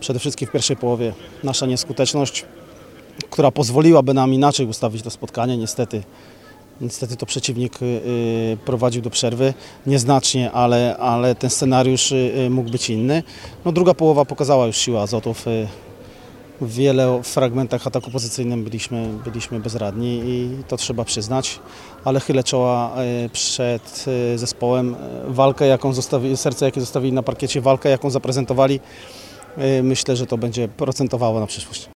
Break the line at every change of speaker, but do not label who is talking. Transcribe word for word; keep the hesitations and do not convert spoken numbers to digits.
przede wszystkim w pierwszej połowie nasza nieskuteczność, która pozwoliłaby nam inaczej ustawić to spotkanie. Niestety, niestety to przeciwnik y, prowadził do przerwy nieznacznie, ale, ale ten scenariusz y, mógł być inny. No, druga połowa pokazała już siłę Azotów. Y, w wielu fragmentach ataku pozycyjnym byliśmy, byliśmy bezradni i to trzeba przyznać, ale chylę czoła y, przed y, zespołem. Y, walkę, jaką zostawi, serce, jakie zostawili na parkiecie, walkę, jaką zaprezentowali. Y, myślę, że to będzie procentowało na przyszłość.